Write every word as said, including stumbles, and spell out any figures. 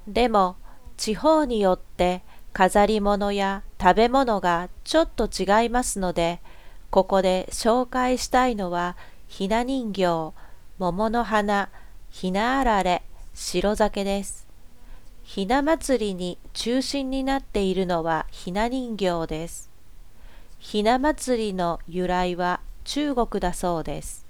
でも、地方によって飾り物や食べ物がちょっと違いますので、ここで紹介したいのは、ひな人形、桃の花、ひなあられ、白酒です。ひな祭りに中心になっているのはひな人形です。ひな祭りの由来は中国だそうです。